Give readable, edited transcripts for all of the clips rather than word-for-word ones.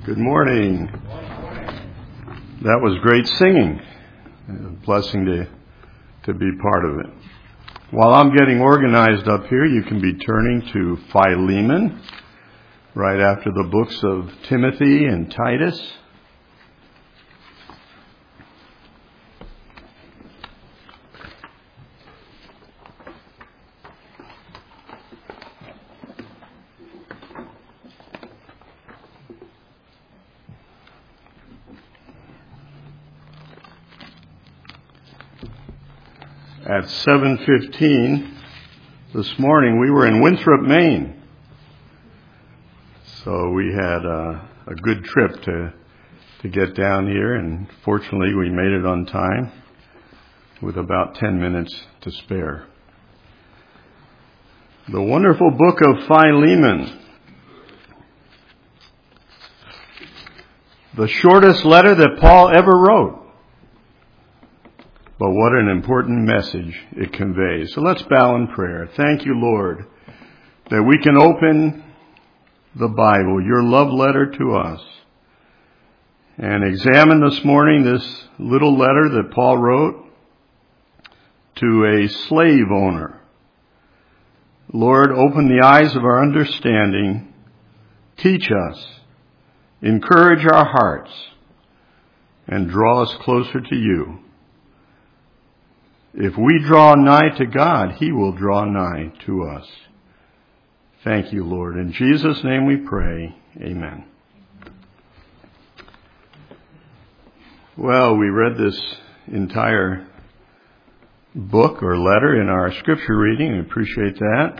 Good morning. That was great singing. A blessing to be part of it. While I'm getting organized up here, you can be turning to Philemon, right after the books of Timothy and Titus. At 7:15 this morning, we were in Winthrop, Maine. So we had a good trip to get down here, and fortunately we made it on time with about 10 minutes to spare. The wonderful book of Philemon. The shortest letter that Paul ever wrote. But what an important message it conveys. So let's bow in prayer. Thank you, Lord, that we can open the Bible, your love letter to us, and examine this morning this little letter that Paul wrote to a slave owner. Lord, open the eyes of our understanding. Teach us. Encourage our hearts. And draw us closer to you. If we draw nigh to God, He will draw nigh to us. Thank you, Lord. In Jesus' name we pray. Amen. Well, we read this entire book or letter in our scripture reading. I appreciate that.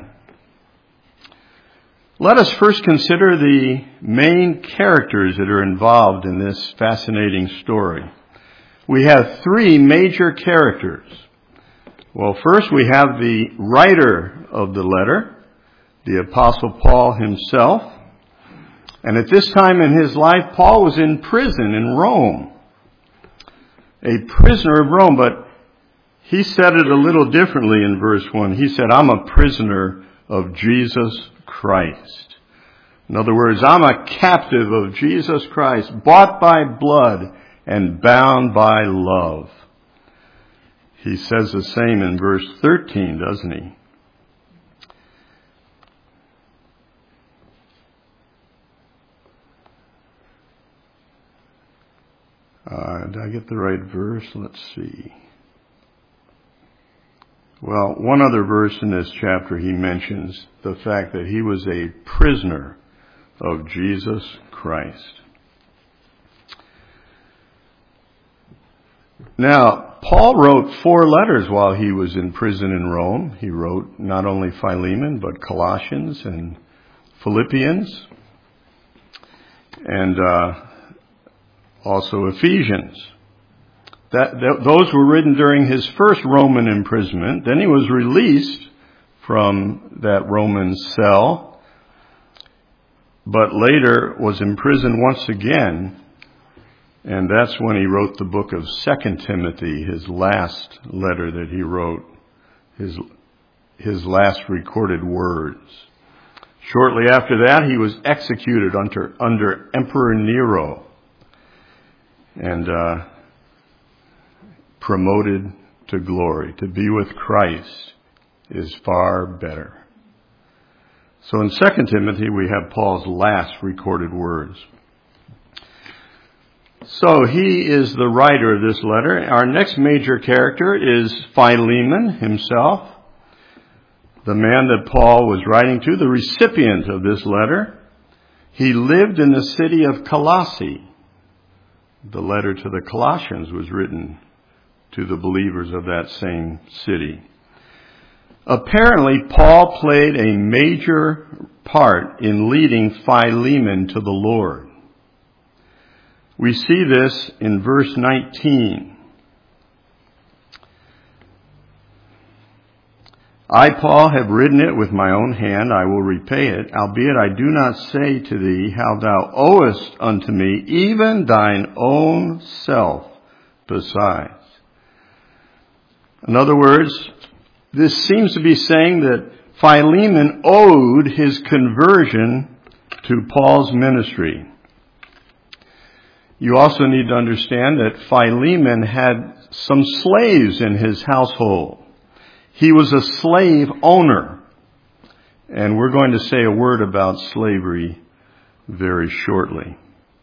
Let us first consider the main characters that are involved in this fascinating story. We have three major characters. Well, first we have the writer of the letter, the Apostle Paul himself. And at this time in his life, Paul was in prison in Rome. A prisoner of Rome, but he said it a little differently in verse 1. He said, I'm a prisoner of Jesus Christ. In other words, I'm a captive of Jesus Christ, bought by blood and bound by love. He says the same in verse 13, doesn't he? Did I get the right verse? Let's see. Well, one other verse in this chapter, he mentions the fact that he was a prisoner of Jesus Christ. Now, Paul wrote 4 letters while he was in prison in Rome. He wrote not only Philemon, but Colossians and Philippians, and also Ephesians. Those were written during his first Roman imprisonment. Then he was released from that Roman cell, but later was imprisoned once again. And that's when he wrote the book of 2 Timothy, his last letter that he wrote, his last recorded words. Shortly after that, he was executed under Emperor Nero and promoted to glory. To be with Christ is far better. So in 2 Timothy, we have Paul's last recorded words. So he is the writer of this letter. Our next major character is Philemon himself, the man that Paul was writing to, the recipient of this letter. He lived in the city of Colossae. The letter to the Colossians was written to the believers of that same city. Apparently, Paul played a major part in leading Philemon to the Lord. We see this in verse 19. I, Paul, have written it with my own hand. I will repay it. Albeit I do not say to thee how thou owest unto me, even thine own self besides. In other words, this seems to be saying that Philemon owed his conversion to Paul's ministry. You also need to understand that Philemon had some slaves in his household. He was a slave owner. And we're going to say a word about slavery very shortly.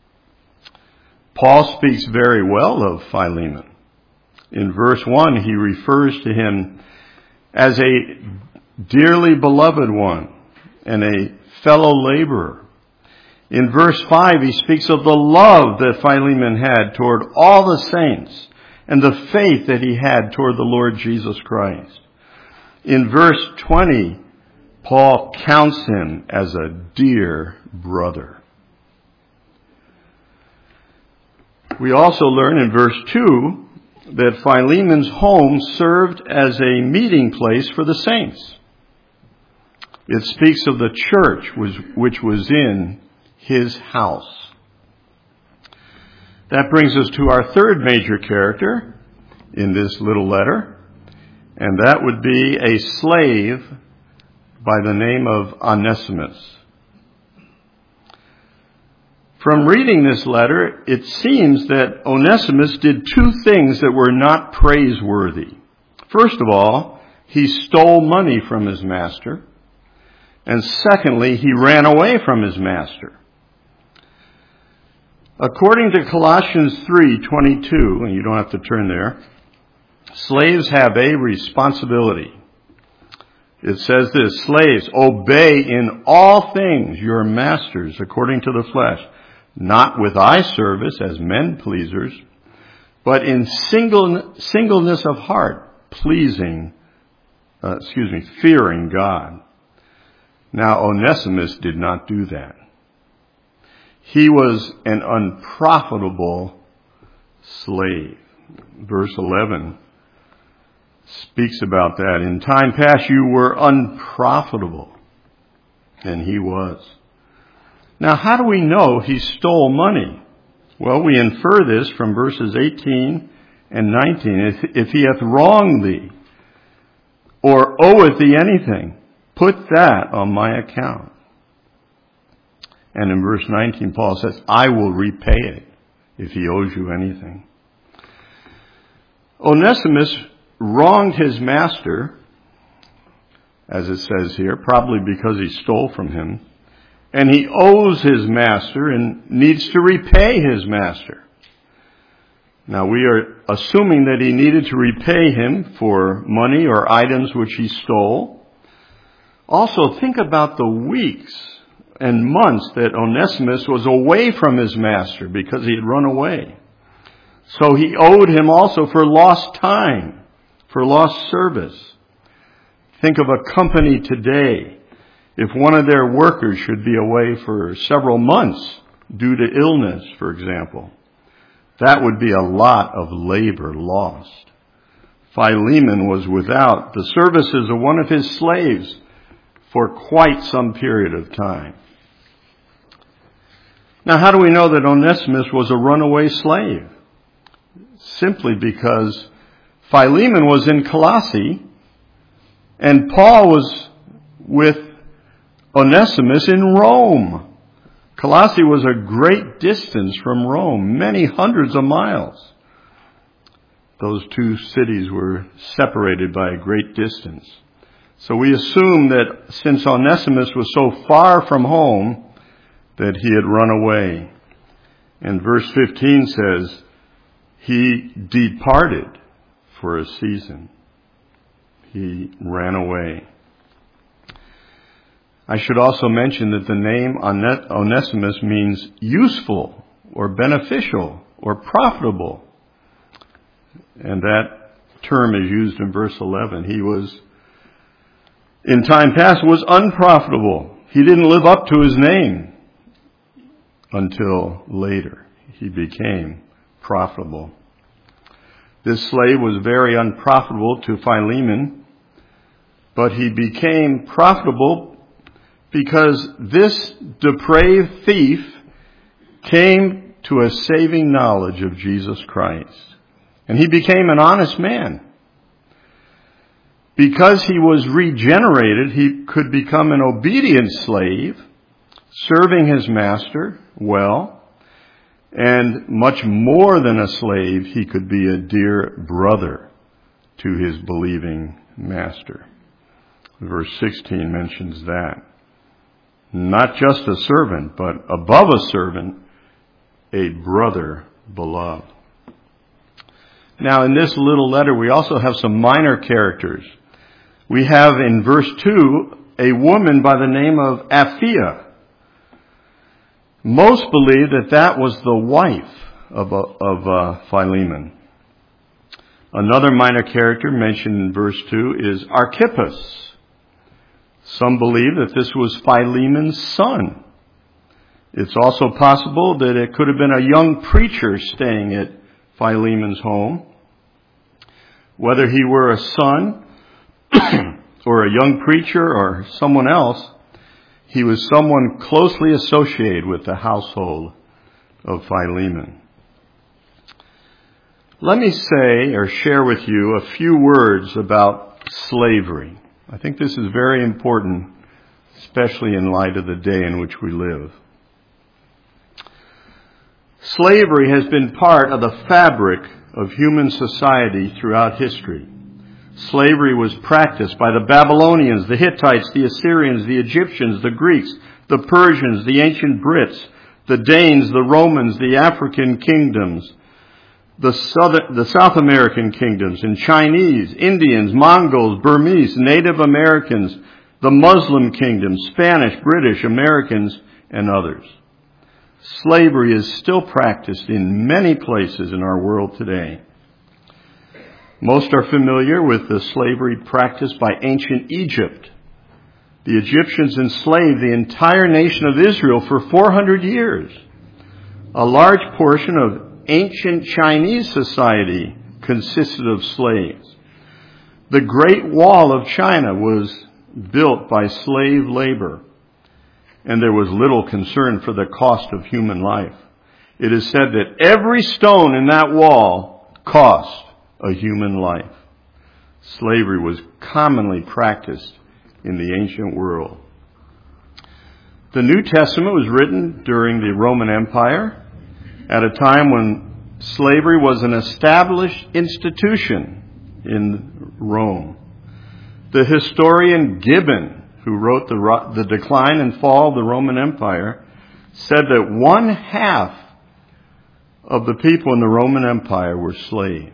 Paul speaks very well of Philemon. In verse 1, he refers to him as a dearly beloved one and a fellow laborer. In verse 5, he speaks of the love that Philemon had toward all the saints and the faith that he had toward the Lord Jesus Christ. In verse 20, Paul counts him as a dear brother. We also learn in verse 2 that Philemon's home served as a meeting place for the saints. It speaks of the church which was in his house. That brings us to our third major character in this little letter, and that would be a slave by the name of Onesimus. From reading this letter, it seems that Onesimus did two things that were not praiseworthy. First of all, he stole money from his master. And secondly, he ran away from his master. According to Colossians 3:22, and you don't have to turn there, slaves have a responsibility. It says this: slaves, obey in all things your masters according to the flesh, not with eye service as men pleasers, but in singleness of heart, fearing God. Now, Onesimus did not do that. He was an unprofitable slave. Verse 11 speaks about that. In time past you were unprofitable, and he was. Now, how do we know he stole money? Well, we infer this from verses 18 and 19. If he hath wronged thee, or oweth thee anything, put that on my account. And in verse 19, Paul says, I will repay it if he owes you anything. Onesimus wronged his master, as it says here, probably because he stole from him. And he owes his master and needs to repay his master. Now, we are assuming that he needed to repay him for money or items which he stole. Also, think about the weeks and months that Onesimus was away from his master because he had run away. So he owed him also for lost time, for lost service. Think of a company today. If one of their workers should be away for several months due to illness, for example, that would be a lot of labor lost. Philemon was without the services of one of his slaves for quite some period of time. Now, how do we know that Onesimus was a runaway slave? Simply because Philemon was in Colossae and Paul was with Onesimus in Rome. Colossae was a great distance from Rome, many hundreds of miles. Those two cities were separated by a great distance. So we assume that since Onesimus was so far from home, that he had run away. And verse 15 says, he departed for a season. He ran away. I should also mention that the name Onesimus means useful or beneficial or profitable. And that term is used in verse 11. He was, in time past, was unprofitable. He didn't live up to his name until later. He became profitable. This slave was very unprofitable to Philemon, but he became profitable because this depraved thief came to a saving knowledge of Jesus Christ. And he became an honest man. Because he was regenerated, he could become an obedient slave, serving his master well. And much more than a slave, he could be a dear brother to his believing master. Verse 16 mentions that. Not just a servant, but above a servant, a brother beloved. Now, in this little letter, we also have some minor characters. We have in verse 2 a woman by the name of Apphia. Most believe that that was the wife of Philemon. Another minor character mentioned in verse 2 is Archippus. Some believe that this was Philemon's son. It's also possible that it could have been a young preacher staying at Philemon's home. Whether he were a son or a young preacher or someone else, he was someone closely associated with the household of Philemon. Let me say or share with you a few words about slavery. I think this is very important, especially in light of the day in which we live. Slavery has been part of the fabric of human society throughout history. Slavery was practiced by the Babylonians, the Hittites, the Assyrians, the Egyptians, the Greeks, the Persians, the ancient Brits, the Danes, the Romans, the African kingdoms, the South American kingdoms, and Chinese, Indians, Mongols, Burmese, Native Americans, the Muslim kingdoms, Spanish, British, Americans, and others. Slavery is still practiced in many places in our world today. Most are familiar with the slavery practiced by ancient Egypt. The Egyptians enslaved the entire nation of Israel for 400 years. A large portion of ancient Chinese society consisted of slaves. The Great Wall of China was built by slave labor, and there was little concern for the cost of human life. It is said that every stone in that wall cost a human life. Slavery was commonly practiced in the ancient world. The New Testament was written during the Roman Empire at a time when slavery was an established institution in Rome. The historian Gibbon, who wrote the Decline and Fall of the Roman Empire, said that 1/2 of the people in the Roman Empire were slaves.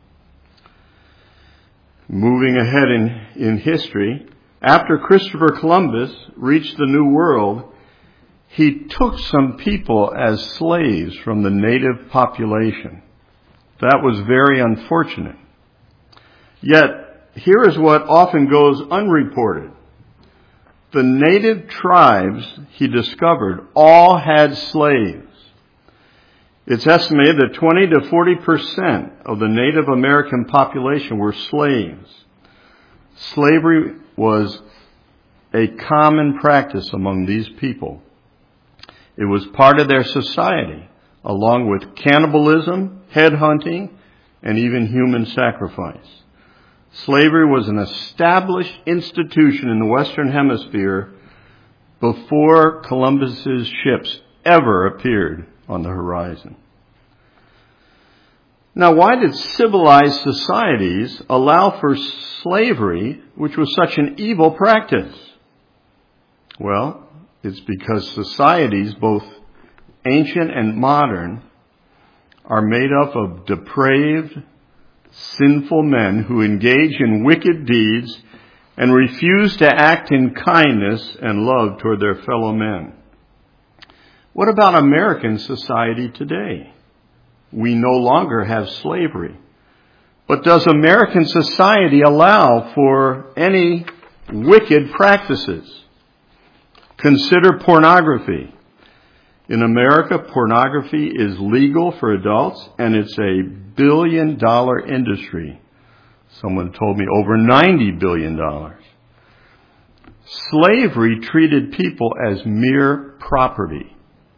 Moving ahead in history, after Christopher Columbus reached the New World, he took some people as slaves from the native population. That was very unfortunate. Yet, here is what often goes unreported. The native tribes he discovered all had slaves. It's estimated that 20 to 40% of the Native American population were slaves. Slavery was a common practice among these people. It was part of their society, along with cannibalism, headhunting, and even human sacrifice. Slavery was an established institution in the Western Hemisphere before Columbus's ships ever appeared on the horizon. Now, why did civilized societies allow for slavery, which was such an evil practice? Well, it's because societies, both ancient and modern, are made up of depraved, sinful men who engage in wicked deeds and refuse to act in kindness and love toward their fellow men. What about American society today? We no longer have slavery. But does American society allow for any wicked practices? Consider pornography. In America, pornography is legal for adults, and it's a billion-dollar industry. Someone told me over $90 billion. Slavery treated people as mere property,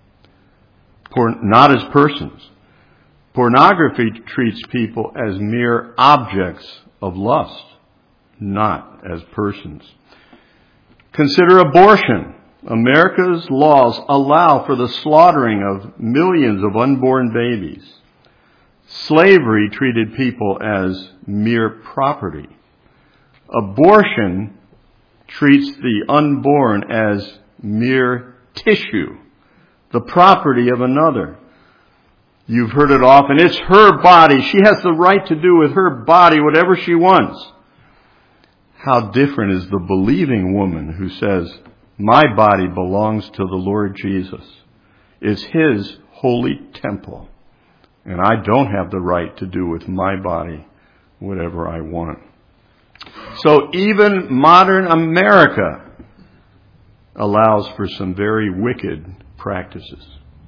not as persons. Pornography treats people as mere objects of lust, not as persons. Consider abortion. America's laws allow for the slaughtering of millions of unborn babies. Slavery treated people as mere property. Abortion treats the unborn as mere tissue, the property of another. You've heard it often. It's her body. She has the right to do with her body whatever she wants. How different is the believing woman who says, my body belongs to the Lord Jesus. It's His holy temple. And I don't have the right to do with my body whatever I want. So even modern America allows for some very wicked practices.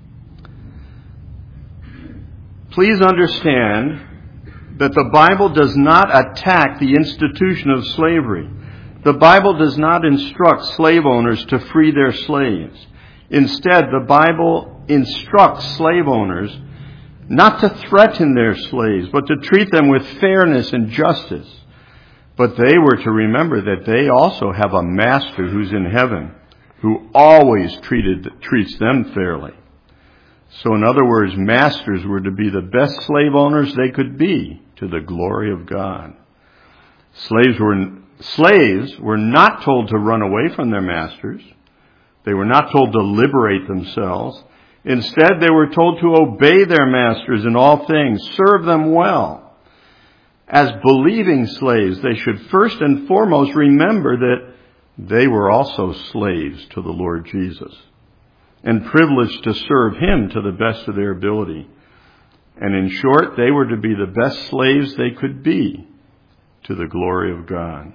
Please understand that the Bible does not attack the institution of slavery. The Bible does not instruct slave owners to free their slaves. Instead, the Bible instructs slave owners not to threaten their slaves, but to treat them with fairness and justice. But they were to remember that they also have a master who's in heaven, who always treats them fairly. So in other words, masters were to be the best slave owners they could be to the glory of God. Slaves were not told to run away from their masters. They were not told to liberate themselves. Instead, they were told to obey their masters in all things, serve them well. As believing slaves, they should first and foremost remember that they were also slaves to the Lord Jesus and privileged to serve Him to the best of their ability. And in short, they were to be the best slaves they could be to the glory of God.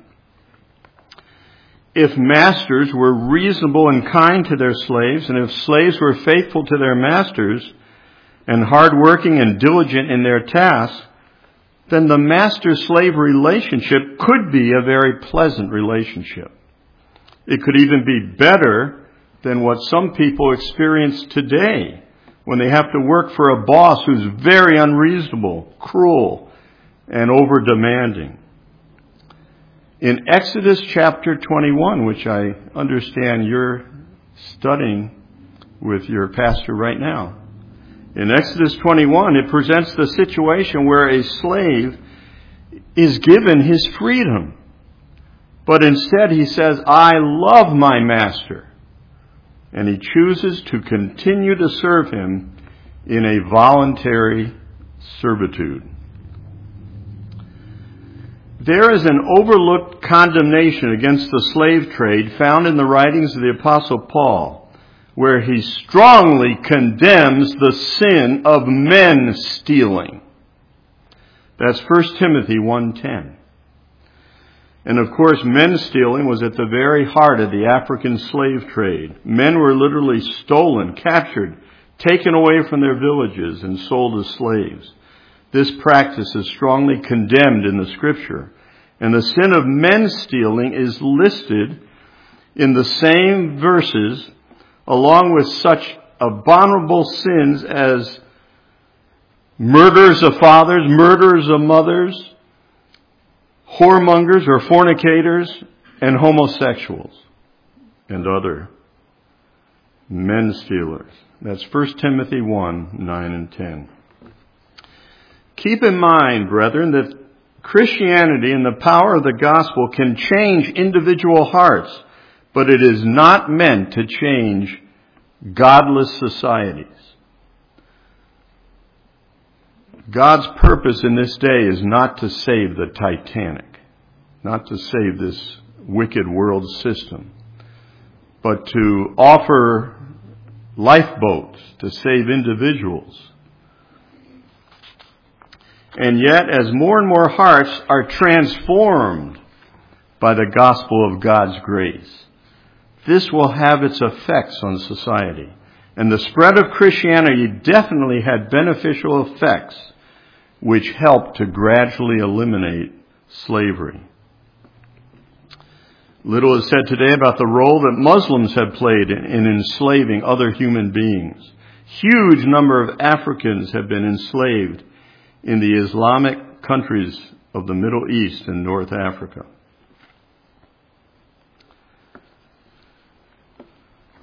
If masters were reasonable and kind to their slaves, and if slaves were faithful to their masters and hardworking and diligent in their tasks, then the master-slave relationship could be a very pleasant relationship. It could even be better than what some people experience today when they have to work for a boss who's very unreasonable, cruel, and over-demanding. In Exodus chapter 21, which I understand you're studying with your pastor right now, in Exodus 21, it presents the situation where a slave is given his freedom. But instead he says, I love my master. And he chooses to continue to serve him in a voluntary servitude. There is an overlooked condemnation against the slave trade found in the writings of the Apostle Paul, where he strongly condemns the sin of men stealing. That's 1 Timothy 1:10. And of course, men stealing was at the very heart of the African slave trade. Men were literally stolen, captured, taken away from their villages, and sold as slaves. This practice is strongly condemned in the Scripture. And the sin of men stealing is listed in the same verses along with such abominable sins as murders of fathers, murders of mothers, whoremongers or fornicators, and homosexuals, and other men stealers. That's 1 Timothy 1:9 and 10. Keep in mind, brethren, that Christianity and the power of the gospel can change individual hearts, but it is not meant to change godless societies. God's purpose in this day is not to save the Titanic, not to save this wicked world system, but to offer lifeboats to save individuals. And yet, as more and more hearts are transformed by the gospel of God's grace, this will have its effects on society. And the spread of Christianity definitely had beneficial effects which helped to gradually eliminate slavery. Little is said today about the role that Muslims have played in enslaving other human beings. Huge number of Africans have been enslaved in the Islamic countries of the Middle East and North Africa.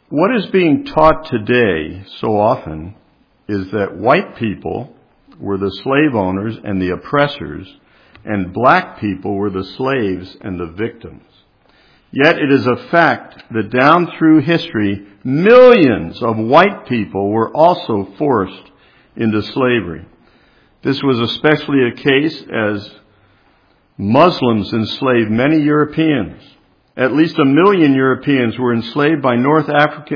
What is being taught today so often is that white people were the slave owners and the oppressors, and black people were the slaves and the victims. Yet it is a fact that down through history, millions of white people were also forced into slavery. This was especially a case as Muslims enslaved many Europeans. At least 1 million Europeans were enslaved by North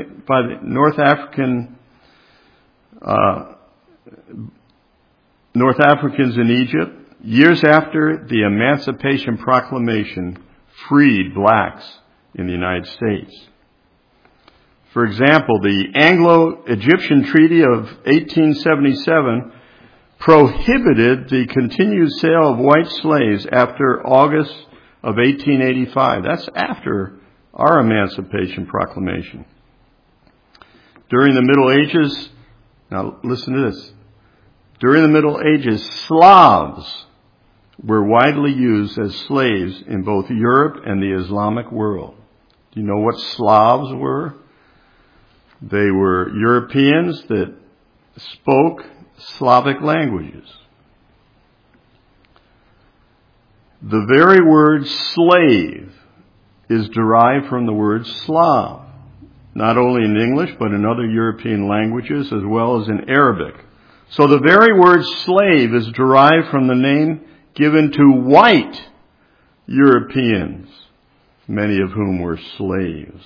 Africans in Egypt years after the Emancipation Proclamation freed blacks in the United States. For example, the Anglo-Egyptian Treaty of 1877 prohibited the continued sale of white slaves after August of 1885. That's after our Emancipation Proclamation. During the Middle Ages, now listen to this. During the Middle Ages, Slavs were widely used as slaves in both Europe and the Islamic world. Do you know what Slavs were? They were Europeans that spoke Slavic languages. The very word slave is derived from the word Slav, not only in English but in other European languages as well as in Arabic. So the very word slave is derived from the name given to white Europeans, many of whom were slaves.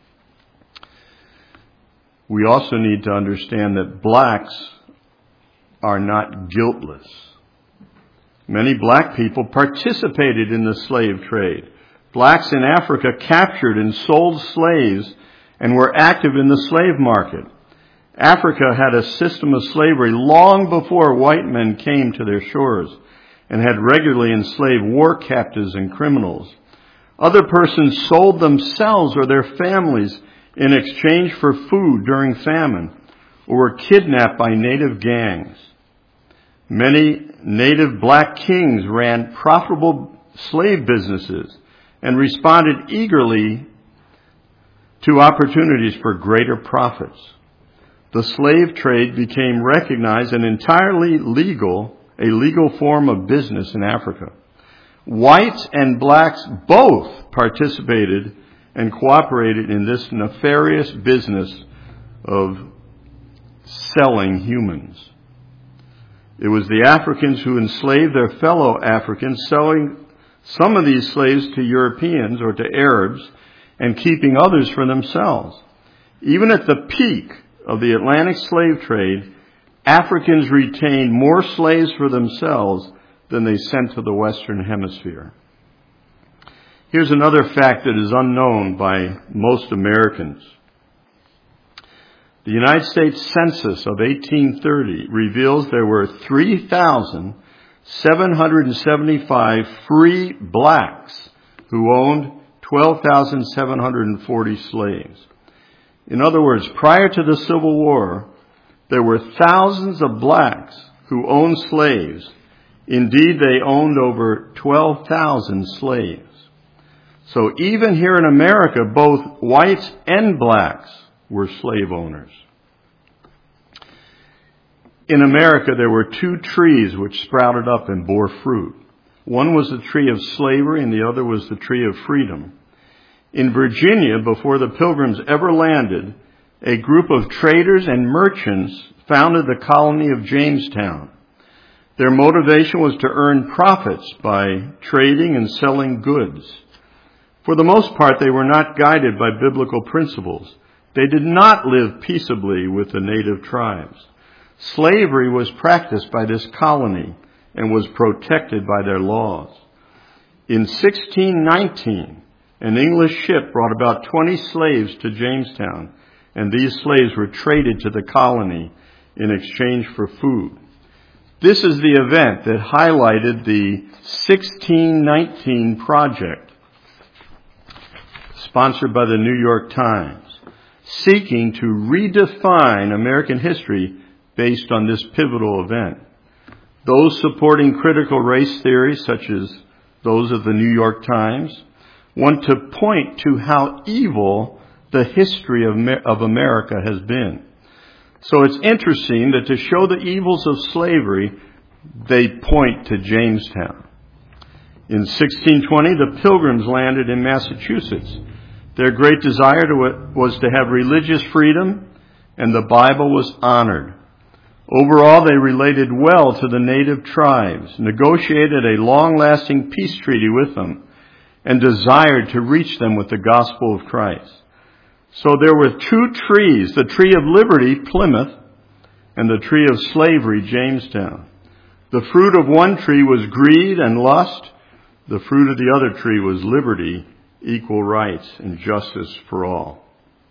We also need to understand that blacks are not guiltless. Many black people participated in the slave trade. Blacks in Africa captured and sold slaves and were active in the slave market. Africa had a system of slavery long before white men came to their shores and had regularly enslaved war captives and criminals. Other persons sold themselves or their families in exchange for food during famine, or were kidnapped by native gangs. Many native black kings ran profitable slave businesses and responded eagerly to opportunities for greater profits. The slave trade became recognized and entirely legal, a legal form of business in Africa. Whites and blacks both participated and cooperated in this nefarious business of selling humans. It was the Africans who enslaved their fellow Africans, selling some of these slaves to Europeans or to Arabs and keeping others for themselves. Even at the peak of the Atlantic slave trade, Africans retained more slaves for themselves than they sent to the Western Hemisphere. Here's another fact that is unknown by most Americans. The United States Census of 1830 reveals there were 3,775 free blacks who owned 12,740 slaves. In other words, prior to the Civil War, there were thousands of blacks who owned slaves. Indeed, they owned over 12,000 slaves. So even here in America, both whites and blacks were slave owners. In America, there were 2 trees which sprouted up and bore fruit. One was the tree of slavery and the other was the tree of freedom. In Virginia, before the Pilgrims ever landed, a group of traders and merchants founded the colony of Jamestown. Their motivation was to earn profits by trading and selling goods. For the most part, they were not guided by biblical principles. They did not live peaceably with the native tribes. Slavery was practiced by this colony and was protected by their laws. In 1619, an English ship brought about 20 slaves to Jamestown, and these slaves were traded to the colony in exchange for food. This is the event that highlighted the 1619 Project, sponsored by the New York Times, seeking to redefine American history based on this pivotal event. Those supporting critical race theories, such as those of the New York Times, want to point to how evil the history of America has been. So it's interesting that to show the evils of slavery, they point to Jamestown. In 1620, the Pilgrims landed in Massachusetts. Their great desire was to have religious freedom, and the Bible was honored. Overall, they related well to the native tribes, negotiated a long-lasting peace treaty with them, and desired to reach them with the gospel of Christ. So there were two trees, the tree of liberty, Plymouth, and the tree of slavery, Jamestown. The fruit of one tree was greed and lust. The fruit of the other tree was liberty, equal rights, and justice for all.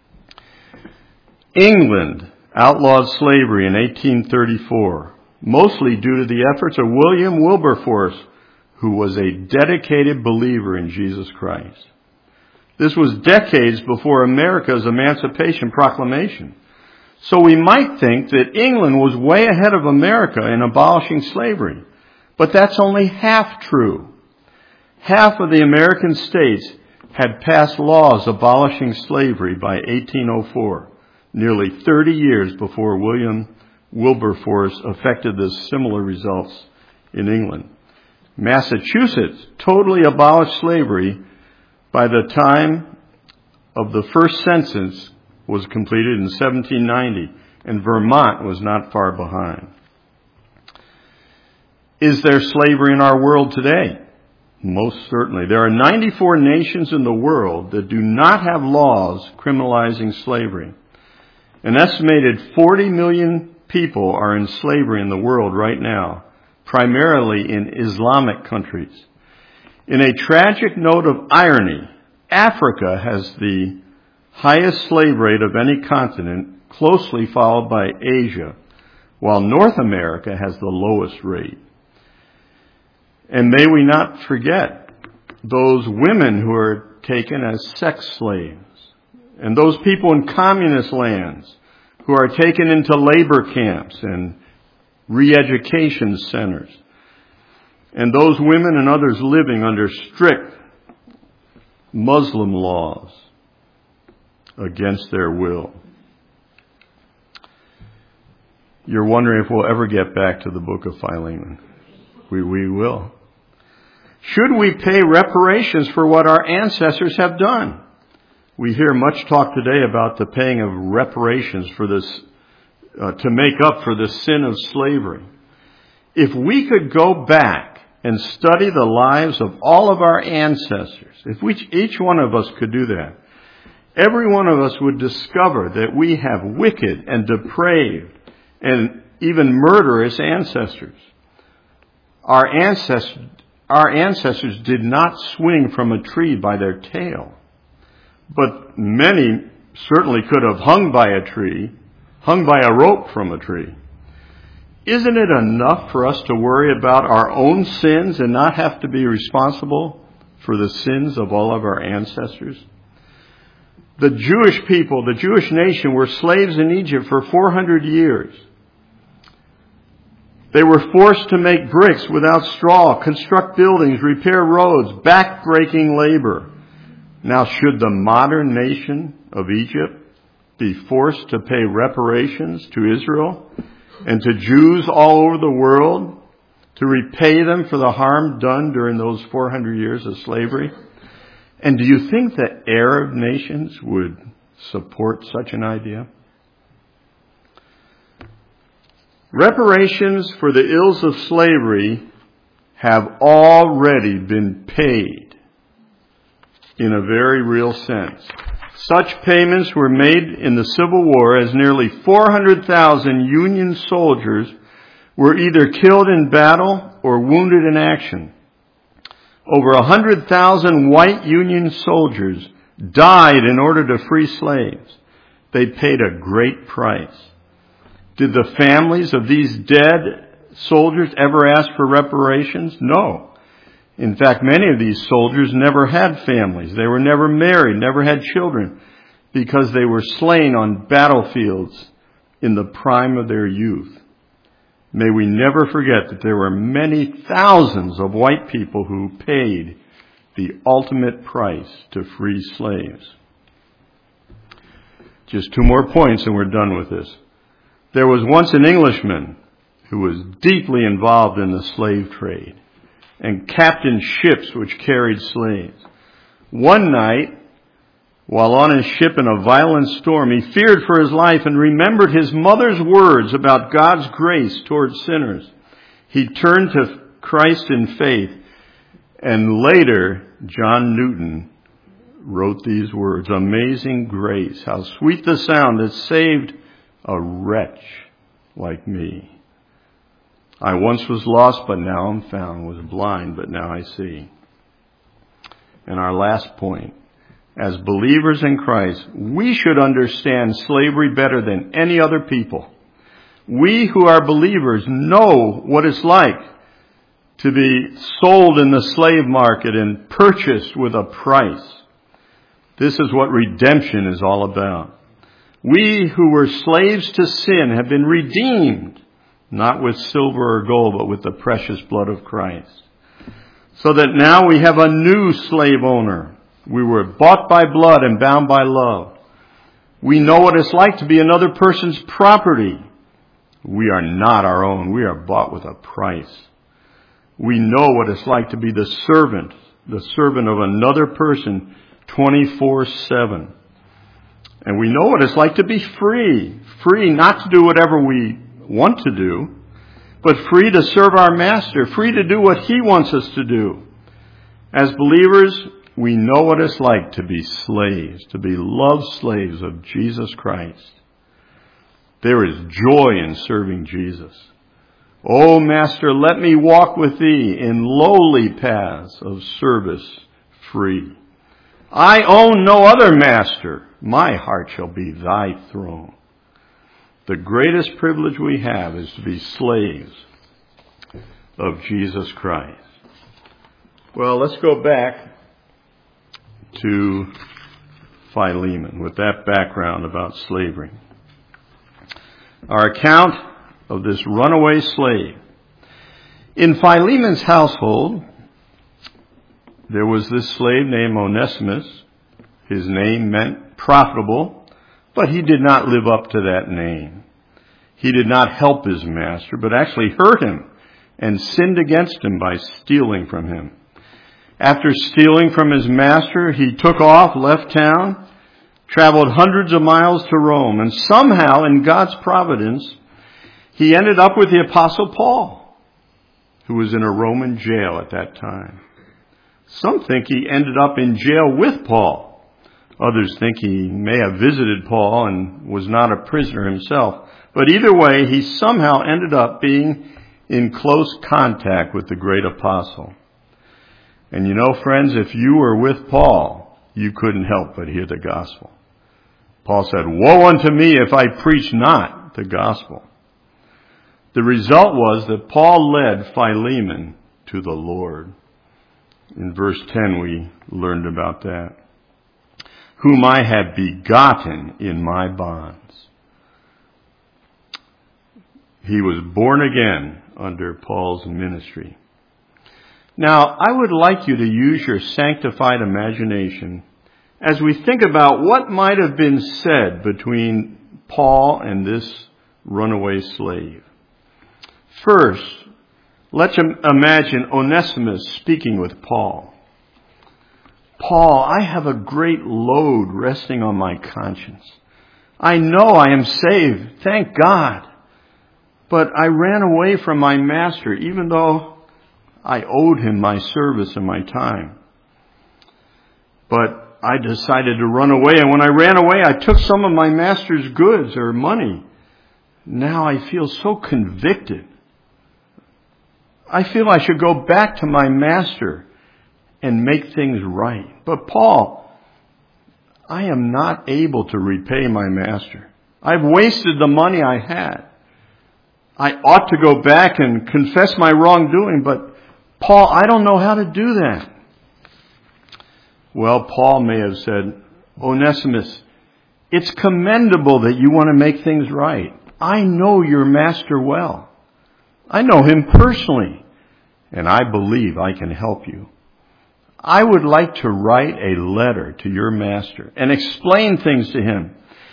England outlawed slavery in 1834, mostly due to the efforts of William Wilberforce, who was a dedicated believer in Jesus Christ. This was decades before America's Emancipation Proclamation. So we might think that England was way ahead of America in abolishing slavery. But that's only half true. Half of the American states had passed laws abolishing slavery by 1804, nearly 30 years before William Wilberforce effected the similar results in England. Massachusetts totally abolished slavery by the time of the first census was completed in 1790, and Vermont was not far behind. Is there slavery in our world today? Most certainly. There are 94 nations in the world that do not have laws criminalizing slavery. An estimated 40 million people are in slavery in the world right now, primarily in Islamic countries. In a tragic note of irony, Africa has the highest slave rate of any continent, closely followed by Asia, while North America has the lowest rate. And may we not forget those women who are taken as sex slaves, and those people in communist lands who are taken into labor camps and re-education centers, and those women and others living under strict Muslim laws against their will. You're wondering if we'll ever get back to the book of Philemon. We will. Should we pay reparations for what our ancestors have done? We hear much talk today about the paying of reparations for this, to make up for the sin of slavery. If we could go back and study the lives of all of our ancestors, if each one of us could do that, every one of us would discover that we have wicked and depraved and even murderous ancestors. Our ancestors did not swing from a tree by their tail, but many certainly could have hung by a rope from a tree. Isn't it enough for us to worry about our own sins and not have to be responsible for the sins of all of our ancestors? The Jewish people, the Jewish nation, were slaves in Egypt for 400 years. They were forced to make bricks without straw, construct buildings, repair roads, back-breaking labor. Now, should the modern nation of Egypt be forced to pay reparations to Israel and to Jews all over the world to repay them for the harm done during those 400 years of slavery? And do you think that Arab nations would support such an idea? Reparations for the ills of slavery have already been paid in a very real sense. Such payments were made in the Civil War as nearly 400,000 Union soldiers were either killed in battle or wounded in action. Over 100,000 white Union soldiers died in order to free slaves. They paid a great price. Did the families of these dead soldiers ever ask for reparations? No. In fact, many of these soldiers never had families. They were never married, never had children, because they were slain on battlefields in the prime of their youth. May we never forget that there were many thousands of white people who paid the ultimate price to free slaves. Just 2 more points and we're done with this. There was once an Englishman who was deeply involved in the slave trade and captained ships which carried slaves. One night, while on his ship in a violent storm, he feared for his life and remembered his mother's words about God's grace towards sinners. He turned to Christ in faith, and later John Newton wrote these words, "Amazing grace, how sweet the sound that saved a wretch like me. I once was lost, but now I'm found, was blind, but now I see." And our last point, as believers in Christ, we should understand slavery better than any other people. We who are believers know what it's like to be sold in the slave market and purchased with a price. This is what redemption is all about. We who were slaves to sin have been redeemed, not with silver or gold, but with the precious blood of Christ. So that now we have a new slave owner. We were bought by blood and bound by love. We know what it's like to be another person's property. We are not our own. We are bought with a price. We know what it's like to be the servant of another person 24/7. And we know what it's like to be free not to do whatever we want to do, but free to serve our master, free to do what he wants us to do. As believers, we know what it's like to be slaves, to be loved slaves of Jesus Christ. There is joy in serving Jesus. "O Master, let me walk with thee in lowly paths of service free. I own no other master. My heart shall be thy throne." The greatest privilege we have is to be slaves of Jesus Christ. Well, let's go back to Philemon with that background about slavery. Our account of this runaway slave. In Philemon's household, there was this slave named Onesimus. His name meant profitable, but he did not live up to that name. He did not help his master, but actually hurt him and sinned against him by stealing from him. After stealing from his master, he took off, left town, traveled hundreds of miles to Rome, and somehow, in God's providence, he ended up with the Apostle Paul, who was in a Roman jail at that time. Some think he ended up in jail with Paul. Others think he may have visited Paul and was not a prisoner himself. But either way, he somehow ended up being in close contact with the great apostle. And you know, friends, if you were with Paul, you couldn't help but hear the gospel. Paul said, "Woe unto me if I preach not the gospel." The result was that Paul led Philemon to the Lord. In verse 10 we learned about that. "Whom I have begotten in my bonds." He was born again under Paul's ministry. Now, I would like you to use your sanctified imagination as we think about what might have been said between Paul and this runaway slave. First, let's imagine Onesimus speaking with Paul. "Paul, I have a great load resting on my conscience. I know I am saved, thank God. But I ran away from my master, even though I owed him my service and my time. But I decided to run away, and when I ran away, I took some of my master's goods or money. Now I feel so convicted. I feel I should go back to my master and make things right. But Paul, I am not able to repay my master. I've wasted the money I had. I ought to go back and confess my wrongdoing, but Paul, I don't know how to do that." Well, Paul may have said, "Onesimus, it's commendable that you want to make things right. I know your master well. I know him personally, and I believe I can help you. I would like to write a letter to your master and explain things to him.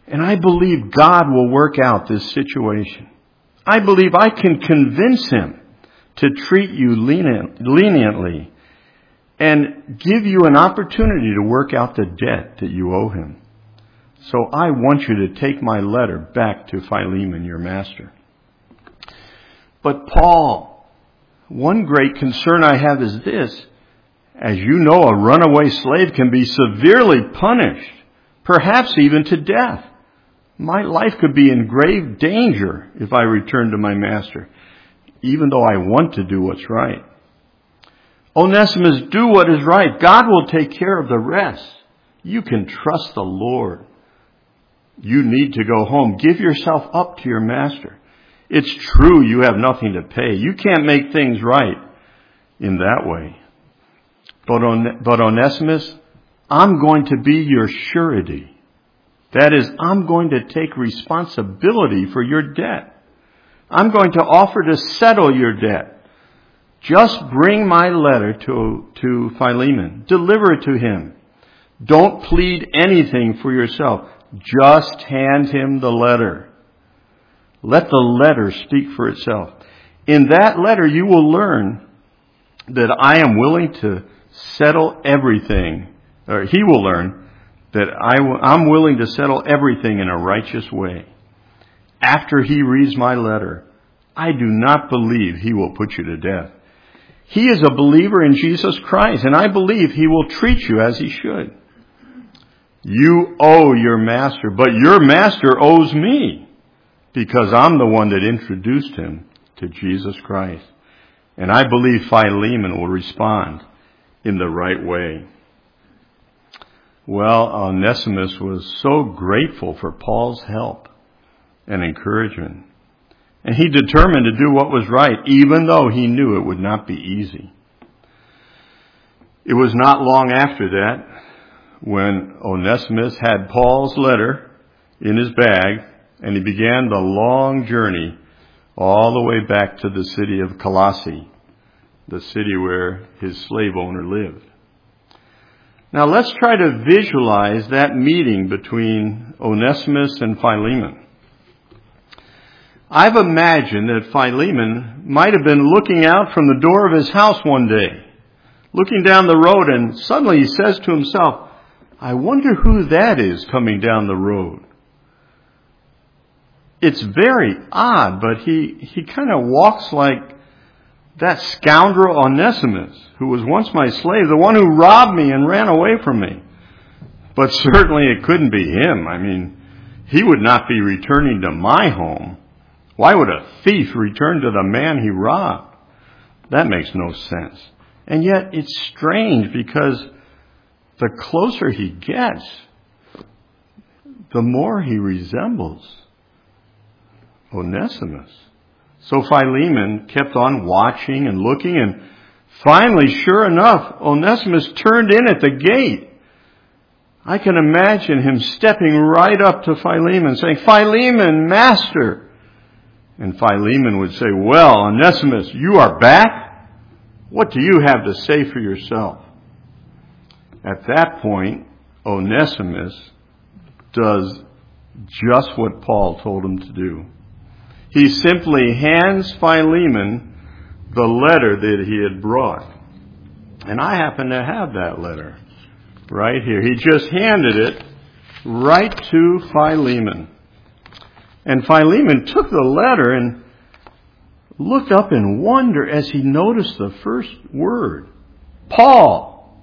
And I believe God will work out this situation. I believe I can convince him to treat you leniently and give you an opportunity to work out the debt that you owe him. So I want you to take my letter back to Philemon, your master. But Paul, one great concern I have is this. As you know, a runaway slave can be severely punished, perhaps even to death. My life could be in grave danger if I return to my master, even though I want to do what's right. Onesimus, do what is right. God will take care of the rest. You can trust the Lord. You need to go home. Give yourself up to your master. It's true you have nothing to pay. You can't make things right in that way. But Onesimus, I'm going to be your surety. That is, I'm going to take responsibility for your debt. I'm going to offer to settle your debt. Just bring my letter to Philemon. Deliver it to him. Don't plead anything for yourself. Just hand him the letter. Let the letter speak for itself. In that letter, you will learn that I am willing to settle everything. Or he will learn that I'm willing to settle everything in a righteous way. After he reads my letter, I do not believe he will put you to death. He is a believer in Jesus Christ, and I believe he will treat you as he should. You owe your master, but your master owes me, because I'm the one that introduced him to Jesus Christ. And I believe Philemon will respond in the right way. Well, Onesimus was so grateful for Paul's help and encouragement. And he determined to do what was right, even though he knew it would not be easy. It was not long after that when Onesimus had Paul's letter in his bag, and he began the long journey all the way back to the city of Colossae, the city where his slave owner lived. Now let's try to visualize that meeting between Onesimus and Philemon. I've imagined that Philemon might have been looking out from the door of his house one day, looking down the road, and suddenly he says to himself, I wonder who that is coming down the road. It's very odd, but he kind of walks like that scoundrel Onesimus, who was once my slave, the one who robbed me and ran away from me. But certainly it couldn't be him. I mean, he would not be returning to my home. Why would a thief return to the man he robbed? That makes no sense. And yet it's strange, because the closer he gets, the more he resembles Onesimus. So Philemon kept on watching and looking, and finally, sure enough, Onesimus turned in at the gate. I can imagine him stepping right up to Philemon, saying, Philemon, master. And Philemon would say, well, Onesimus, you are back? What do you have to say for yourself? At that point, Onesimus does just what Paul told him to do. He simply hands Philemon the letter that he had brought. And I happen to have that letter right here. He just handed it right to Philemon. And Philemon took the letter and looked up in wonder as he noticed the first word, Paul.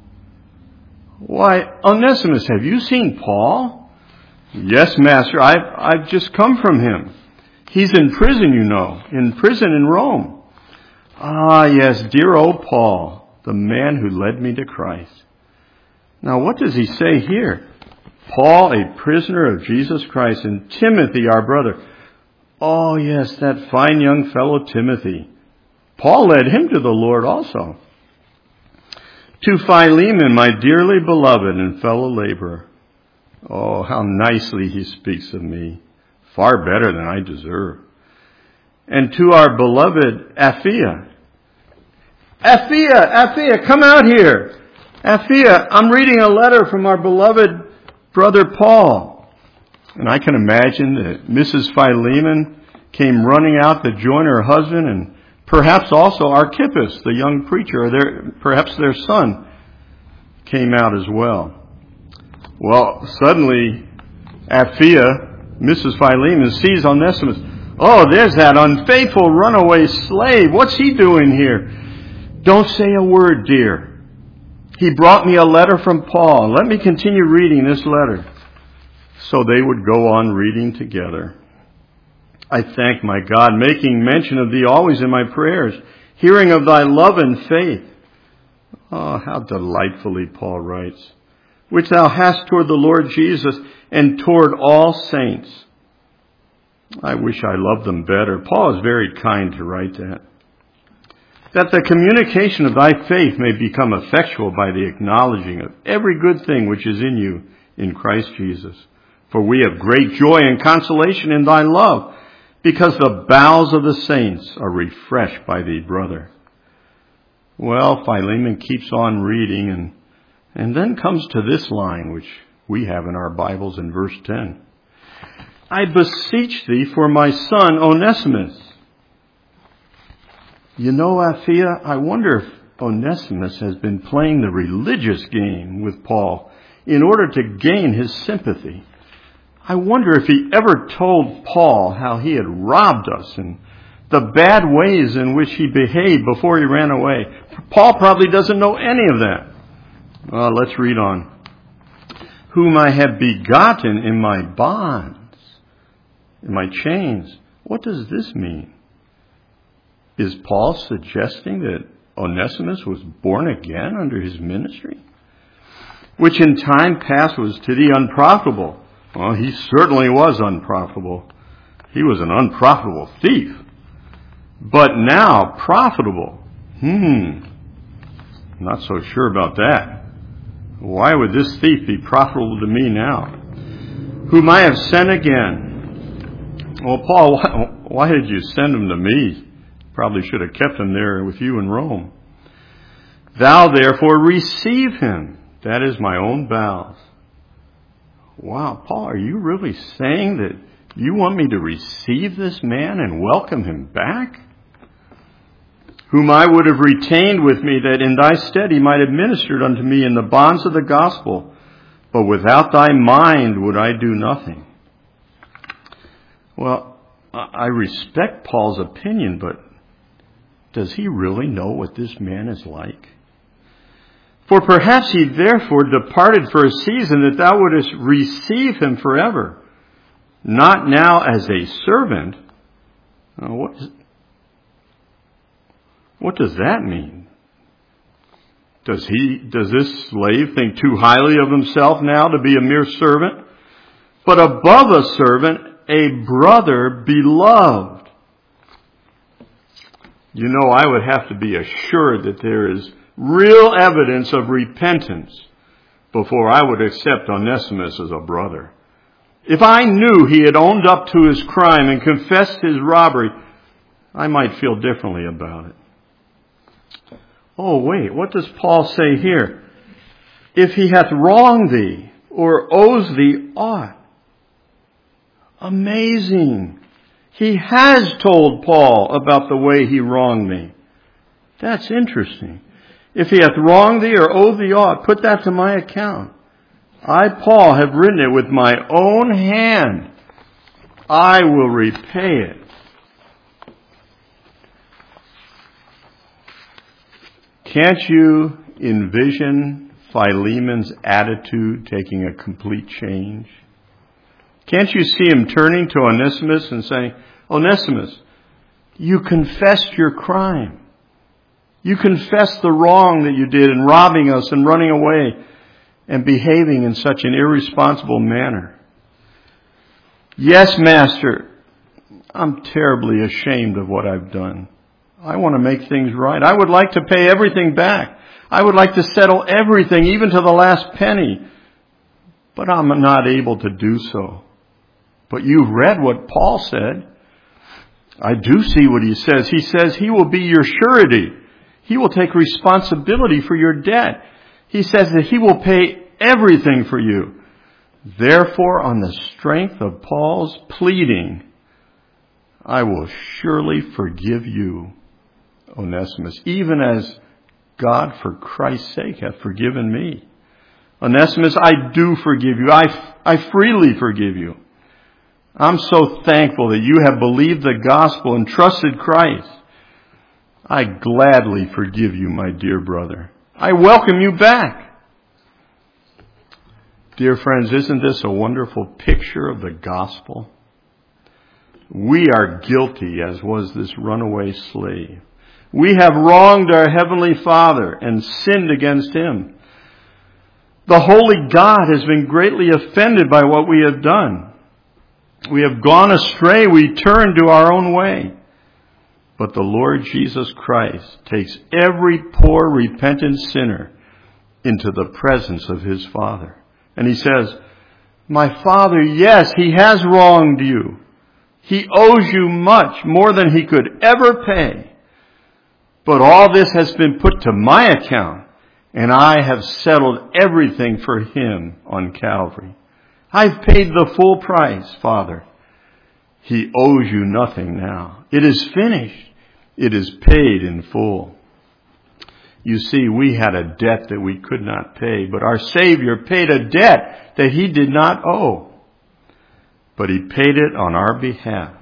Why, Onesimus, have you seen Paul? Yes, master, I've just come from him. He's in prison, you know, in prison in Rome. Ah, yes, dear old Paul, the man who led me to Christ. Now, what does he say here? Paul, a prisoner of Jesus Christ, and Timothy, our brother. Oh, yes, that fine young fellow Timothy. Paul led him to the Lord also. To Philemon, my dearly beloved and fellow laborer. Oh, how nicely he speaks of me. Far better than I deserve. And to our beloved Apphia. Apphia, come out here. Apphia, I'm reading a letter from our beloved brother Paul. And I can imagine that Mrs. Philemon came running out to join her husband, and perhaps also Archippus, the young preacher, or perhaps their son, came out as well. Well, suddenly, Apphia, Mrs. Philemon, sees Onesimus. Oh, there's that unfaithful runaway slave. What's he doing here? Don't say a word, dear. He brought me a letter from Paul. Let me continue reading this letter. So they would go on reading together. I thank my God, making mention of thee always in my prayers, hearing of thy love and faith. Oh, how delightfully Paul writes, which thou hast toward the Lord Jesus and toward all saints. I wish I loved them better. Paul is very kind to write that. That the communication of thy faith may become effectual by the acknowledging of every good thing which is in you in Christ Jesus. For we have great joy and consolation in thy love, because the bowels of the saints are refreshed by thee, brother. Well, Philemon keeps on reading, and then comes to this line, which we have in our Bibles in verse 10. I beseech thee for my son Onesimus. You know, Apphia, I wonder if Onesimus has been playing the religious game with Paul in order to gain his sympathy. I wonder if he ever told Paul how he had robbed us and the bad ways in which he behaved before he ran away. Paul probably doesn't know any of that. Well, let's read on. Whom I have begotten in my bonds, in my chains. What does this mean? Is Paul suggesting that Onesimus was born again under his ministry? Which in time past was to thee unprofitable. Well, he certainly was unprofitable. He was an unprofitable thief. But now, profitable. Not so sure about that. Why would this thief be profitable to me now? Whom I have sent again. Well, Paul, why did you send him to me? Probably should have kept him there with you in Rome. Thou therefore receive him. That is my own bowels. Wow, Paul, are you really saying that you want me to receive this man and welcome him back? Whom I would have retained with me, that in thy stead he might have ministered unto me in the bonds of the gospel. But without thy mind would I do nothing. Well, I respect Paul's opinion, but does he really know what this man is like? For perhaps he therefore departed for a season, that thou wouldest receive him forever, not now as a servant. What does that mean? Does this slave think too highly of himself now to be a mere servant? But above a servant, a brother beloved. You know, I would have to be assured that there is real evidence of repentance before I would accept Onesimus as a brother. If I knew he had owned up to his crime and confessed his robbery, I might feel differently about it. Oh, wait, what does Paul say here? If he hath wronged thee or owes thee aught. Amazing. He has told Paul about the way he wronged me. That's interesting. If he hath wronged thee or owed thee aught, put that to my account. I, Paul, have written it with my own hand. I will repay it. Can't you envision Philemon's attitude taking a complete change? Can't you see him turning to Onesimus and saying, Onesimus, you confessed your crime. You confessed the wrong that you did in robbing us and running away and behaving in such an irresponsible manner. Yes, Master, I'm terribly ashamed of what I've done. I want to make things right. I would like to pay everything back. I would like to settle everything, even to the last penny. But I'm not able to do so. But you've read what Paul said. I do see what he says. He says he will be your surety. He will take responsibility for your debt. He says that he will pay everything for you. Therefore, on the strength of Paul's pleading, I will surely forgive you, Onesimus, even as God, for Christ's sake, hath forgiven me. Onesimus, I do forgive you. I freely forgive you. I'm so thankful that you have believed the gospel and trusted Christ. I gladly forgive you, my dear brother. I welcome you back. Dear friends, isn't this a wonderful picture of the gospel? We are guilty, as was this runaway slave. We have wronged our Heavenly Father and sinned against Him. The Holy God has been greatly offended by what we have done. We have gone astray. We turn to our own way. But the Lord Jesus Christ takes every poor repentant sinner into the presence of His Father. And He says, my Father, yes, He has wronged you. He owes you much, more than He could ever pay. But all this has been put to my account, and I have settled everything for Him on Calvary. I've paid the full price, Father. He owes you nothing now. It is finished. It is paid in full. You see, we had a debt that we could not pay, but our Savior paid a debt that He did not owe. But He paid it on our behalf.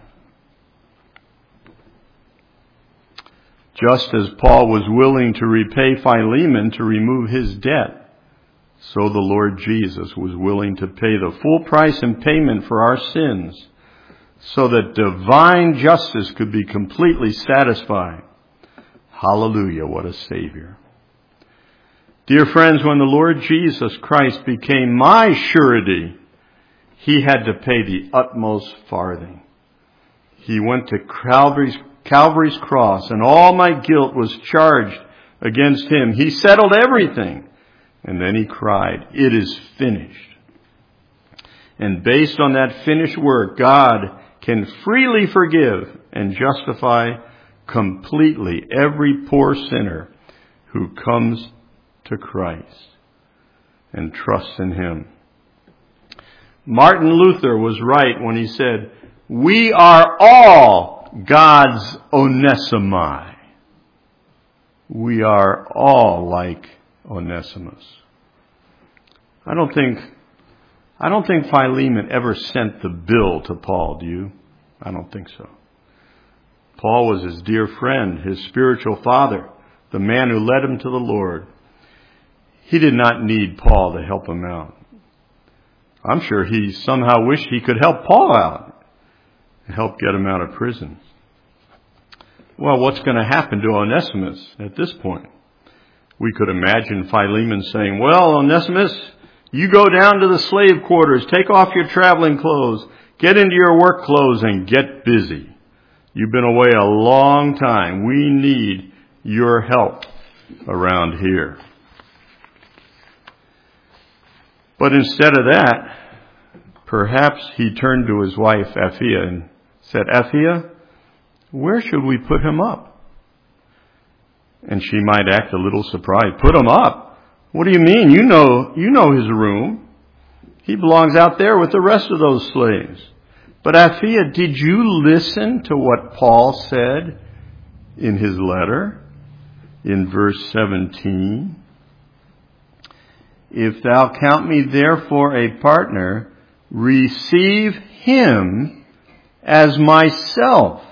Just as Paul was willing to repay Philemon to remove his debt, so the Lord Jesus was willing to pay the full price and payment for our sins, so that divine justice could be completely satisfied. Hallelujah, what a Savior. Dear friends, when the Lord Jesus Christ became my surety, He had to pay the utmost farthing. He went to Calvary's cross, and all my guilt was charged against Him. He settled everything. And then He cried, it is finished. And based on that finished work, God can freely forgive and justify completely every poor sinner who comes to Christ and trusts in Him. Martin Luther was right when he said, we are all God's Onesimi. We are all like Onesimus. I don't think Philemon ever sent the bill to Paul, do you? I don't think so. Paul was his dear friend, his spiritual father, the man who led him to the Lord. He did not need Paul to help him out. I'm sure he somehow wished he could help Paul out and help get him out of prison. Well, what's going to happen to Onesimus at this point? We could imagine Philemon saying, well, Onesimus, you go down to the slave quarters, take off your traveling clothes, get into your work clothes, and get busy. You've been away a long time. We need your help around here. But instead of that, perhaps he turned to his wife, Apphia, and said, Apphia, where should we put him up? And she might act a little surprised. Put him up? What do you mean? You know his room. He belongs out there with the rest of those slaves. But Apphia, did you listen to what Paul said in his letter in verse 17? If thou count me therefore a partner, receive him as myself.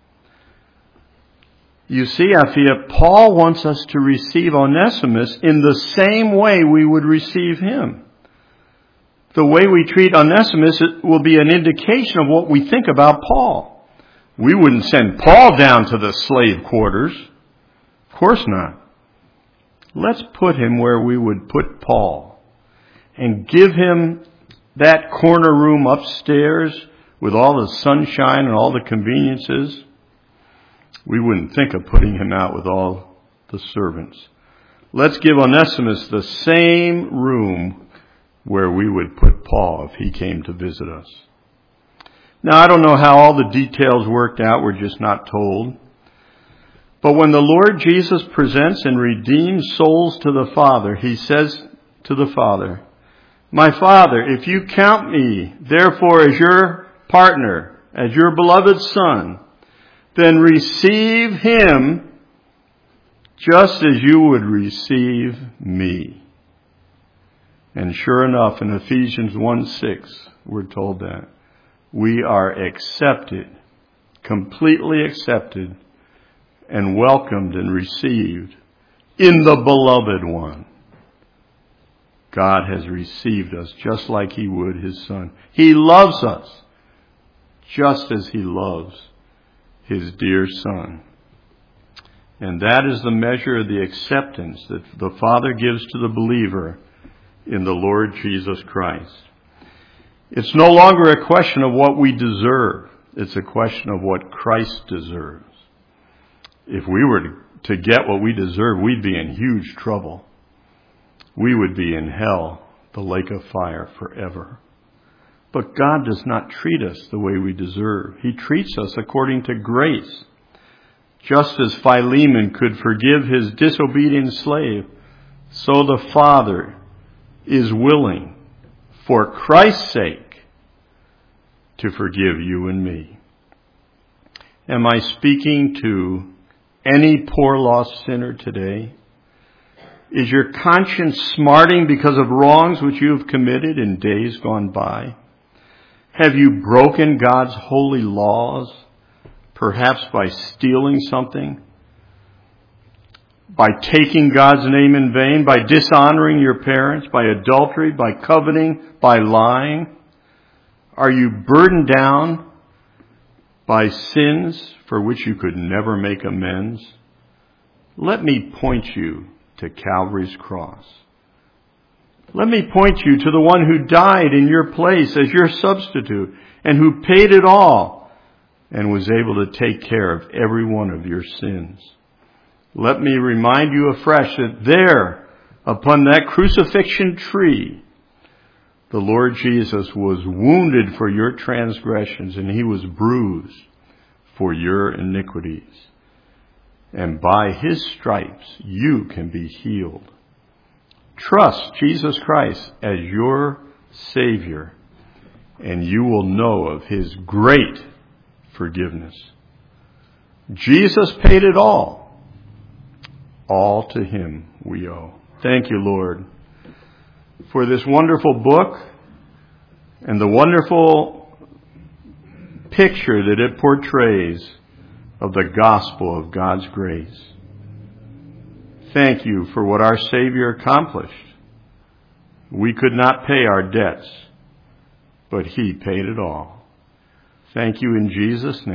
You see, Apphia, Paul wants us to receive Onesimus in the same way we would receive him. The way we treat Onesimus will be an indication of what we think about Paul. We wouldn't send Paul down to the slave quarters. Of course not. Let's put him where we would put Paul and give him that corner room upstairs with all the sunshine and all the conveniences. We wouldn't think of putting him out with all the servants. Let's give Onesimus the same room where we would put Paul if he came to visit us. Now, I don't know how all the details worked out. We're just not told. But when the Lord Jesus presents and redeems souls to the Father, he says to the Father, My Father, if you count me, therefore, as your partner, as your beloved Son, then receive him just as you would receive me. And sure enough, in Ephesians 1:6, we're told that we are accepted, completely accepted, and welcomed and received in the beloved one. God has received us just like he would his Son. He loves us just as he loves his dear Son. And that is the measure of the acceptance that the Father gives to the believer in the Lord Jesus Christ. It's no longer a question of what we deserve. It's a question of what Christ deserves. If we were to get what we deserve, we'd be in huge trouble. We would be in hell, the lake of fire, forever. But God does not treat us the way we deserve. He treats us according to grace. Just as Philemon could forgive his disobedient slave, so the Father is willing, for Christ's sake, to forgive you and me. Am I speaking to any poor lost sinner today? Is your conscience smarting because of wrongs which you have committed in days gone by? Have you broken God's holy laws, perhaps by stealing something, by taking God's name in vain, by dishonoring your parents, by adultery, by coveting, by lying? Are you burdened down by sins for which you could never make amends? Let me point you to Calvary's cross. Let me point you to the one who died in your place as your substitute and who paid it all and was able to take care of every one of your sins. Let me remind you afresh that there, upon that crucifixion tree, the Lord Jesus was wounded for your transgressions and he was bruised for your iniquities. And by his stripes, you can be healed. Trust Jesus Christ as your Savior, and you will know of his great forgiveness. Jesus paid it all. All to him we owe. Thank you, Lord, for this wonderful book and the wonderful picture that it portrays of the gospel of God's grace. Thank you for what our Savior accomplished. We could not pay our debts, but he paid it all. Thank you in Jesus' name.